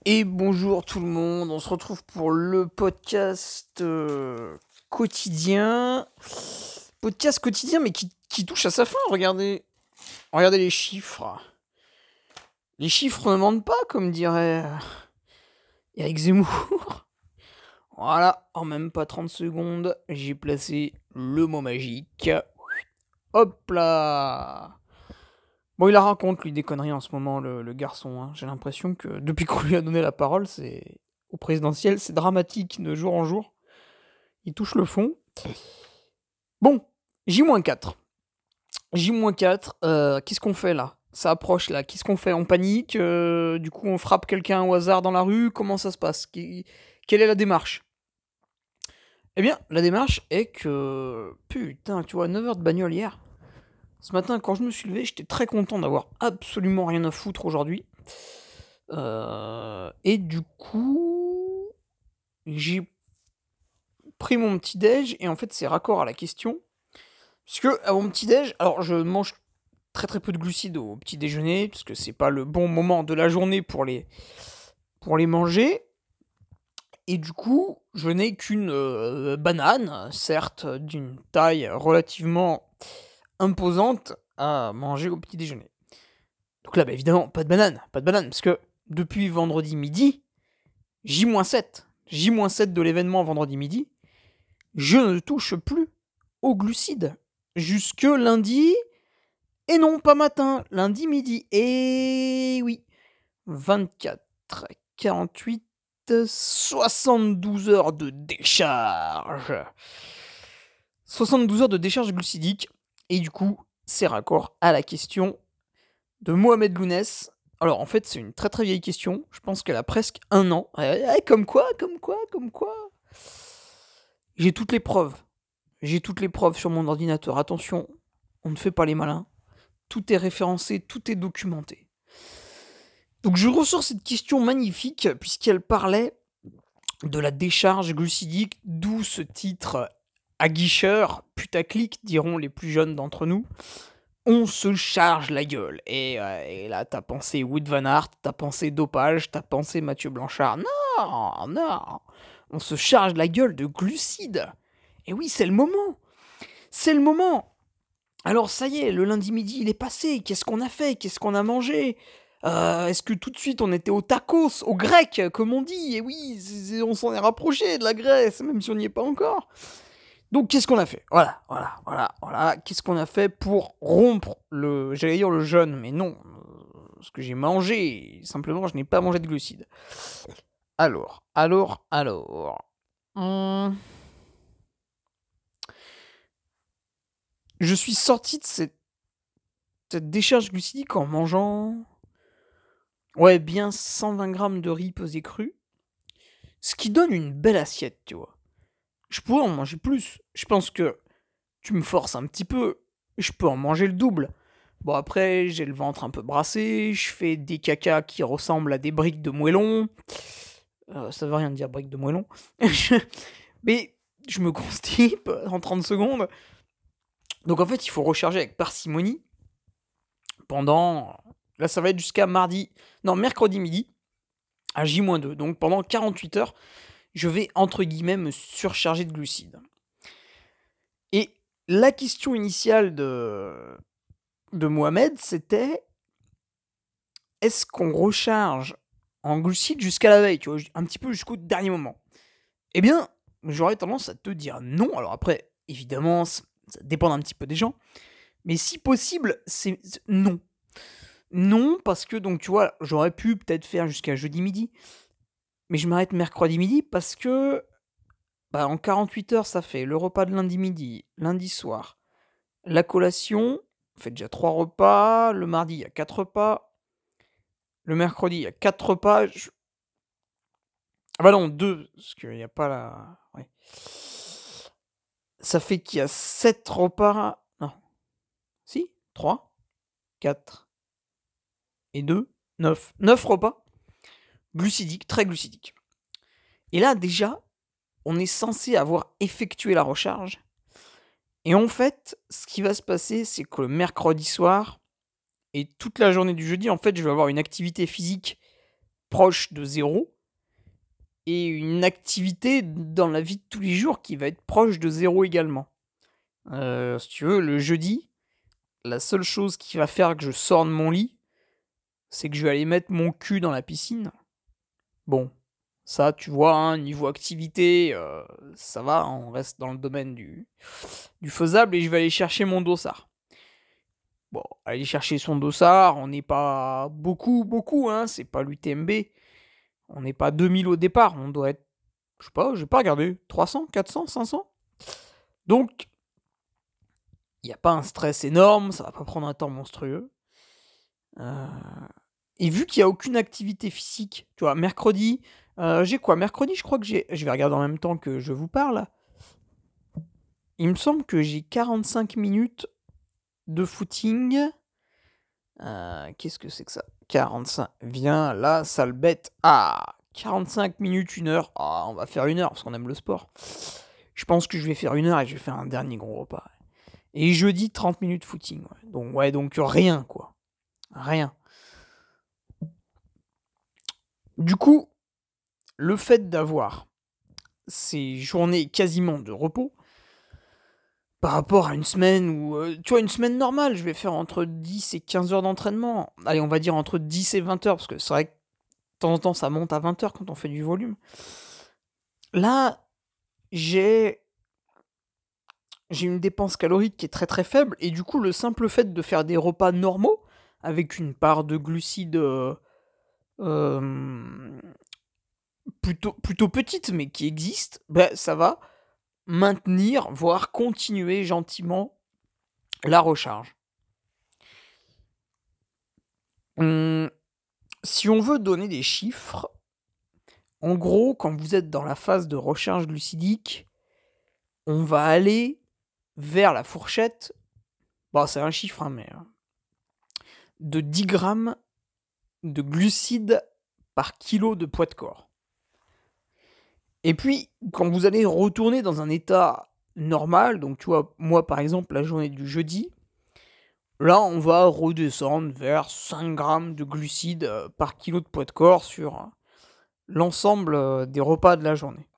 Et bonjour tout le monde, on se retrouve pour le podcast quotidien. Podcast quotidien mais qui touche à sa fin, regardez les chiffres. Les chiffres ne mentent pas, comme dirait Eric Zemmour. Voilà, en même pas 30 secondes, j'ai placé le mot magique. Hop là. Bon, il la raconte, lui, des conneries en ce moment, le garçon. Hein. J'ai l'impression que depuis qu'on lui a donné la parole, c'est au présidentiel, c'est dramatique de jour en jour. Il touche le fond. Bon, J-4. J-4, qu'est-ce qu'on fait là? Ça approche là, qu'est-ce qu'on fait? On panique, du coup on frappe quelqu'un au hasard dans la rue, comment ça se passe? Quelle est la démarche? Eh bien, la démarche est que... Putain, tu vois, 9 heures de bagnole hier. Ce matin, quand je me suis levé, j'étais très content d'avoir absolument rien à foutre aujourd'hui. Et du coup, j'ai pris mon petit déj, et en fait c'est raccord à la question. Parce que à mon petit déj, alors je mange très très peu de glucides au petit déjeuner, parce que c'est pas le bon moment de la journée pour les manger. Et du coup, je n'ai qu'une banane, certes d'une taille relativement imposante, à manger au petit déjeuner. Donc là, bah, évidemment, pas de banane, parce que depuis vendredi midi, J-7, J-7 de l'événement vendredi midi, je ne touche plus aux glucides. Jusque lundi, et non, pas matin, lundi midi. Et oui, 24, 48, 72 heures de décharge. 72 heures de décharge glucidique. Et du coup, c'est raccord à la question de Mohamed Lounès. Alors en fait, c'est une très très vieille question. Je pense qu'elle a presque un an. Comme quoi. J'ai toutes les preuves. J'ai toutes les preuves sur mon ordinateur. Attention, on ne fait pas les malins. Tout est référencé, tout est documenté. Donc je ressors cette question magnifique, puisqu'elle parlait de la décharge glucidique, d'où ce titre aguicheur, putaclic, diront les plus jeunes d'entre nous. On se charge la gueule. Et là, t'as pensé Wout van Aert, t'as pensé dopage, t'as pensé Mathieu Blanchard. Non. On se charge la gueule de glucides. Et oui, c'est le moment. C'est le moment. Alors ça y est, le lundi midi il est passé, qu'est-ce qu'on a fait? Qu'est-ce qu'on a mangé? Est-ce que tout de suite on était au tacos, au grec, comme on dit? Et oui, on s'en est rapproché de la Grèce, même si on n'y est pas encore. Donc qu'est-ce qu'on a fait? Voilà. Qu'est-ce qu'on a fait pour rompre j'allais dire le jeûne, mais non. Ce que j'ai mangé, simplement je n'ai pas mangé de glucides. Alors. Je suis sorti de cette décharge glucidique en mangeant... Ouais, bien 120 grammes de riz pesé cru. Ce qui donne une belle assiette, tu vois. Je pourrais en manger plus. Je pense que tu me forces un petit peu. Je peux en manger le double. Bon, après, j'ai le ventre un peu brassé. Je fais des cacas qui ressemblent à des briques de moellon. Ça veut rien dire, briques de moellon. Mais je me constipe en 30 secondes. Donc en fait, il faut recharger avec parcimonie pendant... Là, ça va être jusqu'à mercredi midi, à J-2. Donc pendant 48 heures, je vais, entre guillemets, me surcharger de glucides. Et la question initiale de Mohamed, c'était: est-ce qu'on recharge en glucides jusqu'à la veille, tu vois, un petit peu jusqu'au dernier moment? Eh bien, j'aurais tendance à te dire non. Alors après, évidemment, ça dépend un petit peu des gens. Mais si possible, c'est non. Non, parce que, donc, tu vois, j'aurais pu peut-être faire jusqu'à jeudi midi. Mais je m'arrête mercredi midi parce que, en 48 heures, ça fait le repas de lundi midi, lundi soir, la collation, on fait déjà 3 repas, le mardi, il y a 4 repas, le mercredi, il y a 4 repas. Ah bah non, 2, parce qu'il n'y a pas la... Ouais. Ça fait qu'il y a 7 repas... Non. Si 3, 4 et 2, 9. 9 repas glucidiques, très glucidiques. Et là, déjà, on est censé avoir effectué la recharge. Et en fait, ce qui va se passer, c'est que le mercredi soir et toute la journée du jeudi, en fait, je vais avoir une activité physique proche de zéro, et une activité dans la vie de tous les jours qui va être proche de zéro également. Si tu veux, le jeudi, la seule chose qui va faire que je sors de mon lit, c'est que je vais aller mettre mon cul dans la piscine. Bon, ça, tu vois, hein, niveau activité, ça va, hein, on reste dans le domaine du faisable, et je vais aller chercher mon dossard. Bon, aller chercher son dossard, on n'est pas beaucoup, hein, c'est pas l'UTMB. On n'est pas 2000 au départ, on doit être, je sais pas, j'ai pas regardé, 300, 400, 500. Donc, il n'y a pas un stress énorme, ça va pas prendre un temps monstrueux. Et vu qu'il n'y a aucune activité physique, tu vois, mercredi, j'ai quoi? Mercredi, je crois que je vais regarder en même temps que je vous parle. Il me semble que j'ai 45 minutes de footing. Qu'est-ce que c'est que ça? 45. Viens là, sale bête. Ah, 45 minutes, 1 heure. Ah, on va faire 1 heure parce qu'on aime le sport. Je pense que je vais faire 1 heure et je vais faire un dernier gros repas. Et jeudi, 30 minutes footing. Ouais. Donc rien, quoi. Rien. Du coup, le fait d'avoir ces journées quasiment de repos, par rapport à une semaine où, tu vois, une semaine normale, je vais faire entre 10 et 15 heures d'entraînement. Allez, on va dire entre 10 et 20 heures, parce que c'est vrai que de temps en temps, ça monte à 20 heures quand on fait du volume. Là, j'ai une dépense calorique qui est très très faible, et du coup, le simple fait de faire des repas normaux, avec une part de glucides plutôt petite, mais qui existe, bah, ça va maintenir, voire continuer gentiment la recharge. Si on veut donner des chiffres, en gros, quand vous êtes dans la phase de recharge glucidique, on va aller vers la fourchette, bon, c'est un chiffre, hein, mais de 10 grammes de glucides par kilo de poids de corps. Et puis, quand vous allez retourner dans un état normal, donc tu vois, moi par exemple, la journée du jeudi, là on va redescendre vers 5 grammes de glucides par kilo de poids de corps sur l'ensemble des repas de la journée.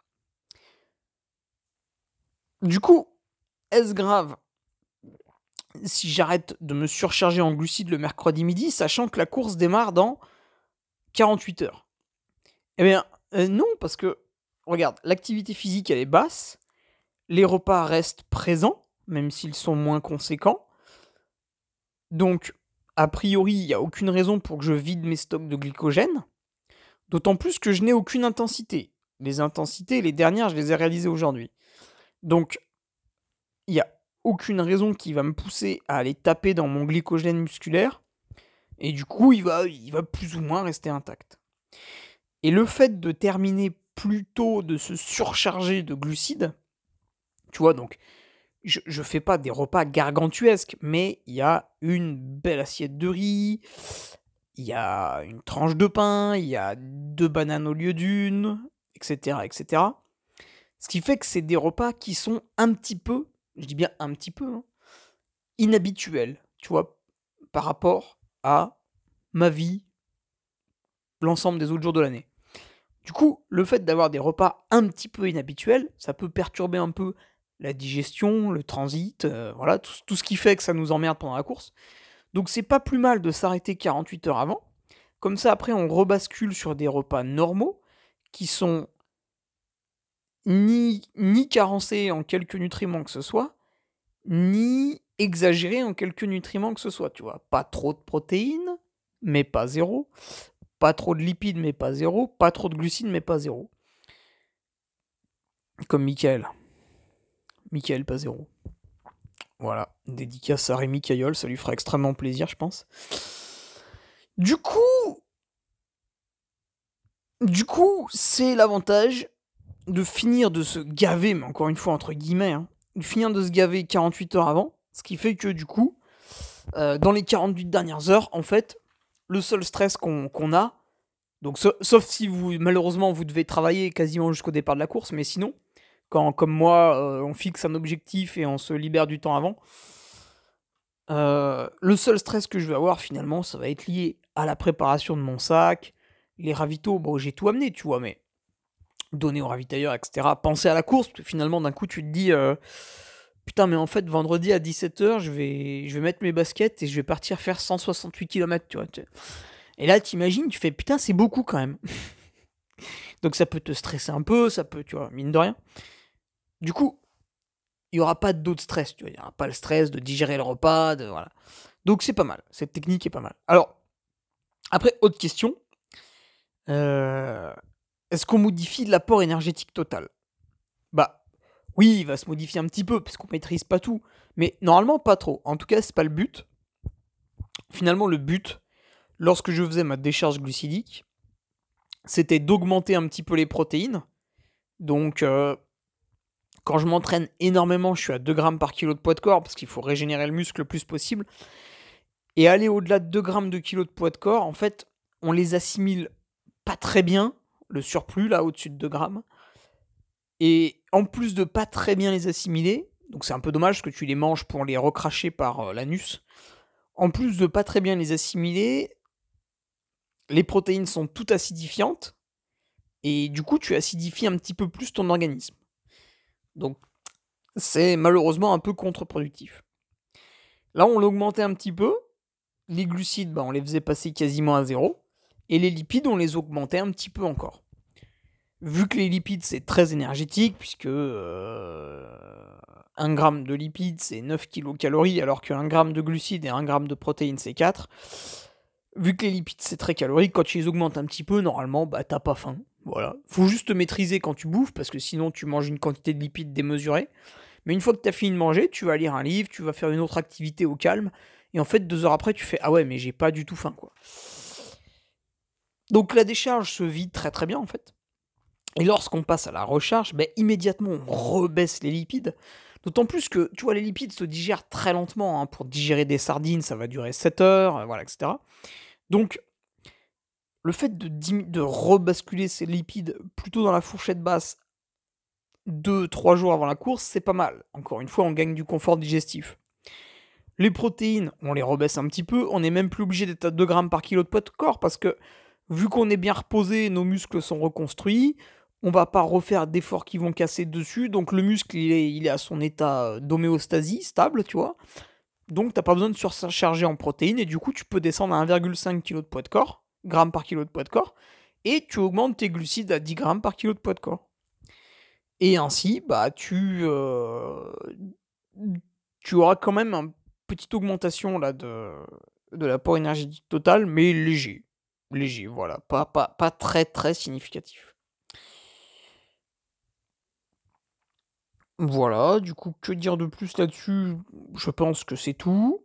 Du coup, est-ce grave si j'arrête de me surcharger en glucides le mercredi midi, sachant que la course démarre dans 48 heures? Eh bien, non, parce que, regarde, l'activité physique, elle est basse, les repas restent présents, même s'ils sont moins conséquents. Donc, a priori, il n'y a aucune raison pour que je vide mes stocks de glycogène, d'autant plus que je n'ai aucune intensité. Les intensités, les dernières, je les ai réalisées aujourd'hui. Donc, il n'y a aucune raison qui va me pousser à aller taper dans mon glycogène musculaire, et du coup, il va plus ou moins rester intact. Et le fait de terminer plus tôt, de se surcharger de glucides, tu vois, donc, je fais pas des repas gargantuesques, mais il y a une belle assiette de riz, il y a une tranche de pain, il y a 2 bananes au lieu d'une, etc., etc. Ce qui fait que c'est des repas qui sont un petit peu, je dis bien un petit peu, hein, inhabituels, tu vois, par rapport à ma vie, l'ensemble des autres jours de l'année. Du coup, le fait d'avoir des repas un petit peu inhabituels, ça peut perturber un peu la digestion, le transit, voilà, tout ce qui fait que ça nous emmerde pendant la course. Donc c'est pas plus mal de s'arrêter 48 heures avant. Comme ça, après, on rebascule sur des repas normaux qui sont ni carencés en quelques nutriments que ce soit, ni exagérés en quelques nutriments que ce soit, tu vois. Pas trop de protéines, mais pas zéro. Pas trop de lipides, mais pas zéro. Pas trop de glucides, mais pas zéro. Comme Michael. Michael, pas zéro. Voilà, dédicace à Rémi Caillol, ça lui fera extrêmement plaisir, je pense. Du coup, c'est l'avantage de finir de se gaver, mais encore une fois, entre guillemets, hein, de finir de se gaver 48 heures avant, ce qui fait que du coup, dans les 48 dernières heures, en fait, le seul stress qu'on a, donc sauf si malheureusement vous devez travailler quasiment jusqu'au départ de la course, mais sinon, quand comme moi, on fixe un objectif et on se libère du temps avant, le seul stress que je vais avoir finalement, ça va être lié à la préparation de mon sac, Les ravitaux, bon, j'ai tout amené, tu vois, mais donner au ravitailleur, etc. Penser à la course, parce que finalement, d'un coup, tu te dis, putain, mais en fait, vendredi à 17h, je vais mettre mes baskets et je vais partir faire 168 km, tu vois. Et là, t'imagines, tu fais, putain, c'est beaucoup quand même. Donc ça peut te stresser un peu, ça peut, tu vois, mine de rien. Du coup, il n'y aura pas d'autre stress, tu vois. Il n'y aura pas le stress de digérer le repas, voilà. Donc c'est pas mal, cette technique est pas mal. Alors, après, autre question. Est-ce qu'on modifie l'apport énergétique total? Bah, oui, il va se modifier un petit peu, parce qu'on maîtrise pas tout. Mais normalement, pas trop. En tout cas, c'est pas le but. Finalement, le but, lorsque je faisais ma décharge glucidique, c'était d'augmenter un petit peu les protéines. Donc, quand je m'entraîne énormément, je suis à 2 grammes par kilo de poids de corps, parce qu'il faut régénérer le muscle le plus possible. Et aller au-delà de 2 grammes de kilo de poids de corps, en fait, on les assimile pas très bien, le surplus, là, au-dessus de 2 grammes. Et en plus de pas très bien les assimiler, donc c'est un peu dommage que tu les manges pour les recracher par l'anus. En plus de pas très bien les assimiler, les protéines sont toutes acidifiantes, et du coup tu acidifies un petit peu plus ton organisme. Donc c'est malheureusement un peu contre-productif. Là on l'augmentait un petit peu, les glucides on les faisait passer quasiment à zéro, et les lipides on les augmentait un petit peu encore. Vu que les lipides c'est très énergétique, puisque 1 gramme de lipides c'est 9 kilocalories, alors que 1 gramme de glucides et 1 gramme de protéines c'est 4. Vu que les lipides c'est très calorique, quand tu les augmentes un petit peu, normalement t'as pas faim. Voilà. Faut juste te maîtriser quand tu bouffes, parce que sinon tu manges une quantité de lipides démesurée. Mais une fois que t'as fini de manger, tu vas lire un livre, tu vas faire une autre activité au calme, et en fait 2 heures après tu fais ah ouais mais j'ai pas du tout faim quoi. Donc la décharge se vide très très bien en fait. Et lorsqu'on passe à la recharge, immédiatement on rebaisse les lipides. D'autant plus que, tu vois, les lipides se digèrent très lentement. Pour digérer des sardines, ça va durer 7 heures, voilà, etc. Donc, le fait de rebasculer ces lipides plutôt dans la fourchette basse 2-3 jours avant la course, c'est pas mal. Encore une fois, on gagne du confort digestif. Les protéines, on les rebaisse un petit peu. On n'est même plus obligé d'être à 2 grammes par kilo de poids de corps, parce que vu qu'on est bien reposé, nos muscles sont reconstruits, on va pas refaire d'efforts qui vont casser dessus, donc le muscle il est à son état d'homéostasie, stable, tu vois. Donc t'as pas besoin de surcharger en protéines, et du coup tu peux descendre à 1,5 kg de poids de corps, grammes par kilo de poids de corps, et tu augmentes tes glucides à 10 grammes par kilo de poids de corps. Et ainsi, tu auras quand même une petite augmentation là de l'apport énergétique total, mais léger. Léger, voilà. Pas très très significatif. Voilà, du coup, que dire de plus là-dessus? Je pense que c'est tout.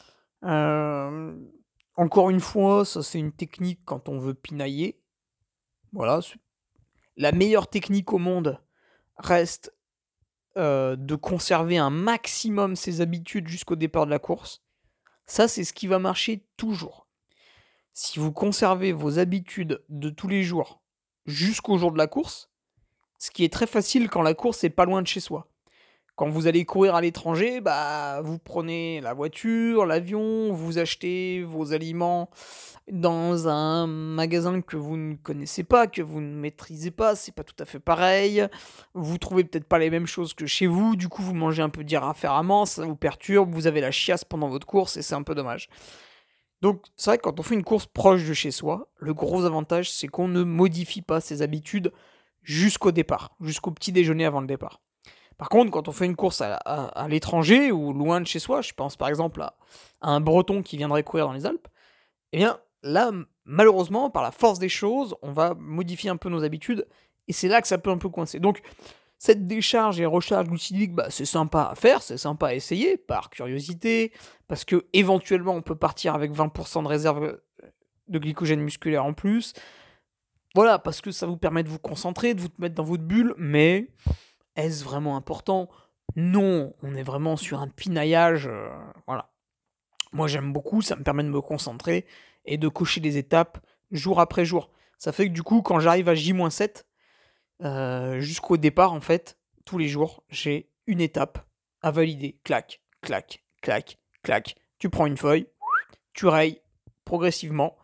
Encore une fois, ça c'est une technique quand on veut pinailler. Voilà. La meilleure technique au monde reste de conserver un maximum ses habitudes jusqu'au départ de la course. Ça, c'est ce qui va marcher toujours. Si vous conservez vos habitudes de tous les jours jusqu'au jour de la course, ce qui est très facile quand la course est pas loin de chez soi. Quand vous allez courir à l'étranger, vous prenez la voiture, l'avion, vous achetez vos aliments dans un magasin que vous ne connaissez pas, que vous ne maîtrisez pas, c'est pas tout à fait pareil. Vous trouvez peut-être pas les mêmes choses que chez vous, du coup vous mangez un peu différemment, ça vous perturbe, vous avez la chiasse pendant votre course et c'est un peu dommage. Donc c'est vrai que quand on fait une course proche de chez soi, le gros avantage c'est qu'on ne modifie pas ses habitudes jusqu'au départ, jusqu'au petit déjeuner avant le départ. Par contre, quand on fait une course à l'étranger ou loin de chez soi, je pense par exemple à un Breton qui viendrait courir dans les Alpes, eh bien là, malheureusement, par la force des choses, on va modifier un peu nos habitudes, et c'est là que ça peut un peu coincer. Donc, cette décharge et recharge glucidique, c'est sympa à faire, c'est sympa à essayer, par curiosité, parce que éventuellement on peut partir avec 20% de réserve de glycogène musculaire en plus. Voilà, parce que ça vous permet de vous concentrer, de vous mettre dans votre bulle, mais est-ce vraiment important? Non, on est vraiment sur un pinaillage, voilà. Moi j'aime beaucoup, ça me permet de me concentrer et de cocher les étapes jour après jour. Ça fait que du coup, quand j'arrive à J-7, jusqu'au départ, en fait, tous les jours, j'ai une étape à valider. Clac, clac, clac, clac. Tu prends une feuille, tu rayes progressivement,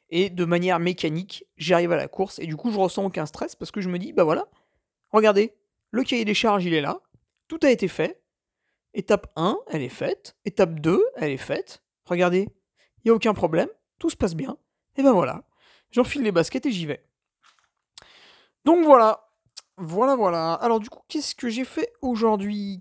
et de manière mécanique, j'arrive à la course, et du coup, je ressens aucun stress, parce que je me dis, bah voilà, regardez, le cahier des charges, il est là, tout a été fait, étape 1, elle est faite, étape 2, elle est faite, regardez, il n'y a aucun problème, tout se passe bien, et ben voilà, j'enfile les baskets et j'y vais. Donc voilà. Voilà. Alors du coup, qu'est-ce que j'ai fait aujourd'hui?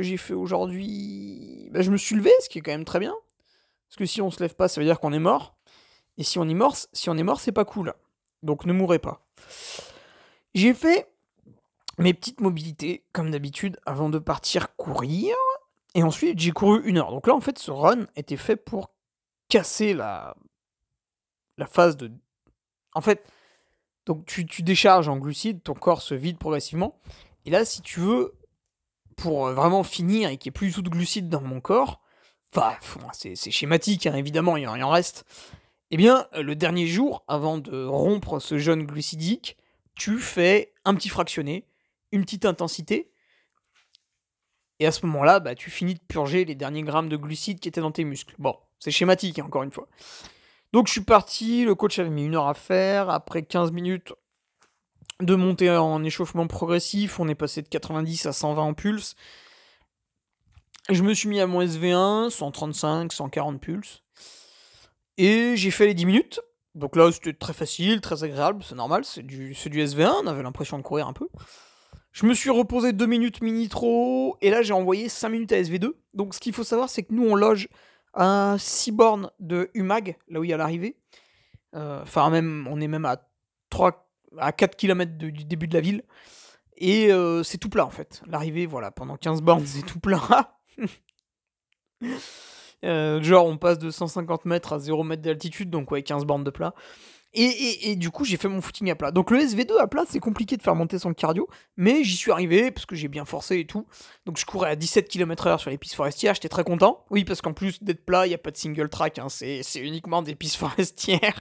Bah, je me suis levé, ce qui est quand même très bien. Parce que si on se lève pas, ça veut dire qu'on est mort. Et si on est mort, c'est pas cool. Donc ne mourrez pas. J'ai fait mes petites mobilités, comme d'habitude, avant de partir courir. Et ensuite, j'ai couru 1 heure. Donc là, en fait, ce run était fait pour casser la phase de... En fait, donc tu décharges en glucides, ton corps se vide progressivement. Et là, si tu veux, pour vraiment finir et qu'il n'y ait plus du tout de glucides dans mon corps, enfin, c'est schématique, hein, évidemment, il en reste. Eh bien, le dernier jour, avant de rompre ce jeûne glucidique, tu fais un petit fractionné, une petite intensité, et à ce moment-là, bah, tu finis de purger les derniers grammes de glucides qui étaient dans tes muscles. Bon, c'est schématique, hein, encore une fois. Donc je suis parti, le coach avait mis 1 heure à faire, après 15 minutes de monter en échauffement progressif, on est passé de 90 à 120 en pulse. Je me suis mis à mon SV1, 135, 140 pulse. Et j'ai fait les 10 minutes. Donc là, c'était très facile, très agréable, c'est normal, c'est du SV1, on avait l'impression de courir un peu. Je me suis reposé 2 minutes mini-trop, et là j'ai envoyé 5 minutes à SV2. Donc ce qu'il faut savoir, c'est que nous on loge à 6 bornes de UMAG, là où il y a l'arrivée. Enfin, même, on est même à 4 km du début de la ville. Et c'est tout plat en fait. L'arrivée, voilà, pendant 15 bornes, c'est tout plat. Genre, on passe de 150 mètres à 0 mètre d'altitude, donc ouais, 15 bornes de plat. Et du coup, j'ai fait mon footing à plat. Donc le SV2 à plat, c'est compliqué de faire monter son cardio, mais j'y suis arrivé parce que j'ai bien forcé et tout. Donc je courais à 17 km/h sur les pistes forestières, j'étais très content. Oui, parce qu'en plus d'être plat, il n'y a pas de single track, hein, c'est uniquement des pistes forestières.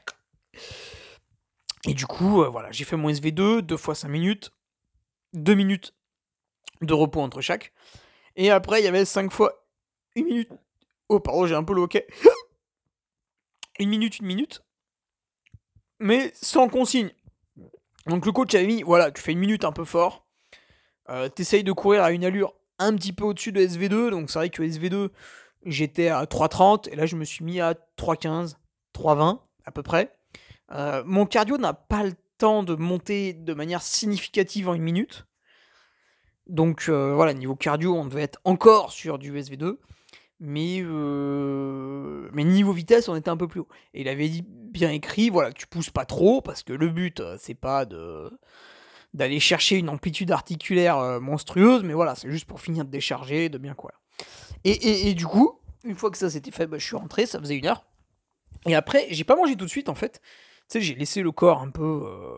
Et du coup, voilà, j'ai fait mon SV2, 2 fois 5 minutes, 2 minutes de repos entre chaque. Et après, il y avait 5 fois 1 minute. Oh, pardon, j'ai un peu le hoquet. 1 minute, 1 minute. Mais sans consigne. Donc le coach avait mis, voilà, tu fais 1 minute un peu fort. T'essayes de courir à une allure un petit peu au-dessus de SV2. Donc c'est vrai que SV2, j'étais à 3,30. Et là, je me suis mis à 3,15, 3,20 à peu près. Mon cardio n'a pas le temps de monter de manière significative en 1 minute. Donc voilà, niveau cardio, on devait être encore sur du SV2. Mais niveau vitesse, on était un peu plus haut. Et il avait dit, bien écrit, voilà, que tu pousses pas trop, parce que le but, c'est pas d'aller chercher une amplitude articulaire monstrueuse, mais voilà, c'est juste pour finir de décharger, de bien courir. Et du coup, une fois que ça s'était fait, bah, je suis rentré, ça faisait 1 heure. Et après, j'ai pas mangé tout de suite, en fait. Tu sais, j'ai laissé le corps un peu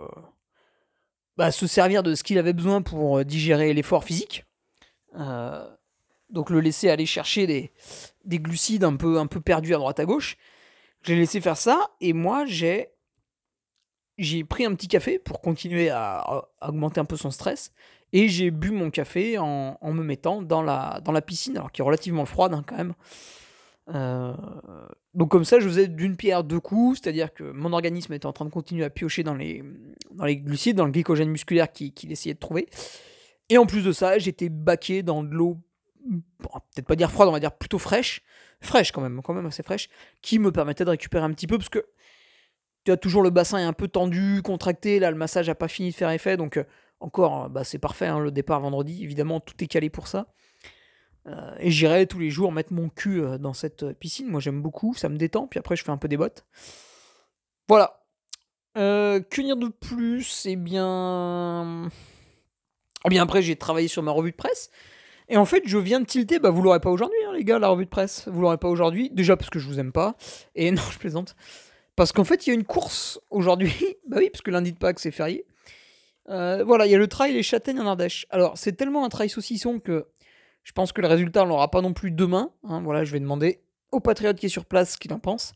se servir de ce qu'il avait besoin pour digérer l'effort physique. Donc le laisser aller chercher des glucides un peu perdus à droite à gauche. Je l'ai laissé faire ça, et moi j'ai pris un petit café pour continuer à augmenter un peu son stress, et j'ai bu mon café en me mettant dans la piscine, alors qui est relativement froide, hein, quand même. Donc comme ça, je faisais d'une pierre deux coups, c'est-à-dire que mon organisme était en train de continuer à piocher dans les glucides, dans le glycogène musculaire qu'il essayait de trouver. Et en plus de ça, j'étais baqué dans de l'eau, peut-être pas dire froide, on va dire plutôt fraîche quand même assez fraîche, qui me permettait de récupérer un petit peu, parce que tu as toujours le bassin est un peu tendu, contracté, là le massage a pas fini de faire effet, donc encore, c'est parfait, hein, le départ vendredi, évidemment tout est calé pour ça. Et j'irai tous les jours mettre mon cul dans cette piscine, moi j'aime beaucoup, ça me détend, puis après je fais un peu des bottes. Voilà. Que dire de plus? Eh bien après j'ai travaillé sur ma revue de presse. Et en fait, je viens de tilter, vous l'aurez pas aujourd'hui, hein, les gars, la revue de presse. Vous l'aurez pas aujourd'hui. Déjà parce que je vous aime pas. Et non, je plaisante. Parce qu'en fait, il y a une course aujourd'hui. Bah oui, parce que lundi de Pâques, c'est férié. Voilà, il y a le trail Les Châtaignes en Ardèche. Alors, c'est tellement un trail saucisson que je pense que le résultat, on l'aura pas non plus demain. Hein. Voilà, je vais demander au patriote qui est sur place ce qu'il en pense.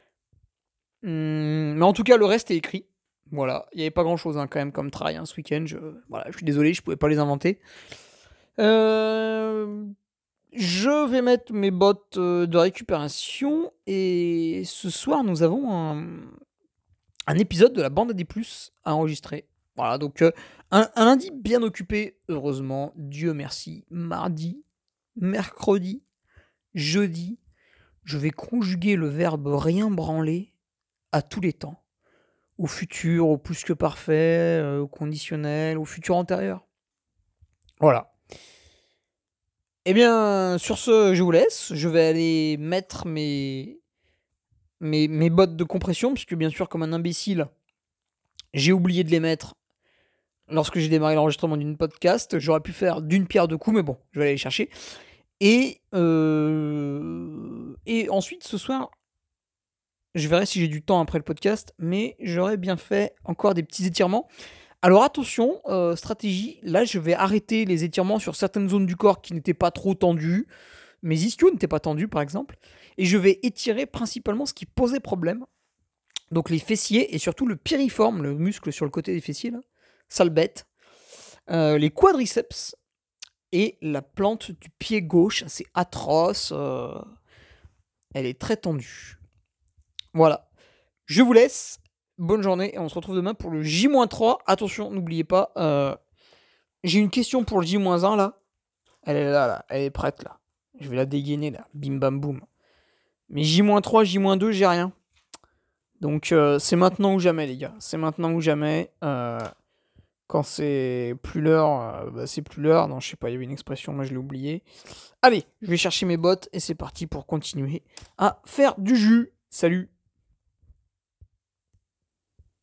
Mais en tout cas, le reste est écrit. Voilà, il n'y avait pas grand-chose quand même comme trail ce week-end. Voilà, je suis désolé, je pouvais pas les inventer. Je vais mettre mes bottes de récupération, et ce soir nous avons un épisode de la bande à des plus à enregistrer. Voilà, donc un lundi bien occupé, heureusement, Dieu merci. Mardi, mercredi, jeudi, je vais conjuguer le verbe rien branler à tous les temps. Au futur, au plus que parfait, au conditionnel, au futur antérieur. Voilà. Eh bien, sur ce, je vous laisse. Je vais aller mettre mes bottes de compression, puisque bien sûr, comme un imbécile, j'ai oublié de les mettre lorsque j'ai démarré l'enregistrement d'une podcast. J'aurais pu faire d'une pierre deux coups, mais bon, je vais aller les chercher. Et ensuite, ce soir, je verrai si j'ai du temps après le podcast, mais j'aurais bien fait encore des petits étirements. Alors attention, stratégie, là je vais arrêter les étirements sur certaines zones du corps qui n'étaient pas trop tendues. Mes ischios n'étaient pas tendus par exemple. Et je vais étirer principalement ce qui posait problème. Donc les fessiers et surtout le piriforme, le muscle sur le côté des fessiers là, sale bête. Les quadriceps et la plante du pied gauche, c'est atroce. Elle est très tendue. Voilà. Je vous laisse. Bonne journée et on se retrouve demain pour le J-3. Attention, n'oubliez pas, j'ai une question pour le J-1 là. Elle est là, elle est prête là. Je vais la dégainer là. Bim bam boum. Mais J-3, J-2, j'ai rien. Donc c'est maintenant ou jamais les gars. C'est maintenant ou jamais. Quand c'est plus l'heure, c'est plus l'heure. Non, je sais pas, il y avait une expression, moi je l'ai oublié. Allez, je vais chercher mes bottes et c'est parti pour continuer à faire du jus. Salut!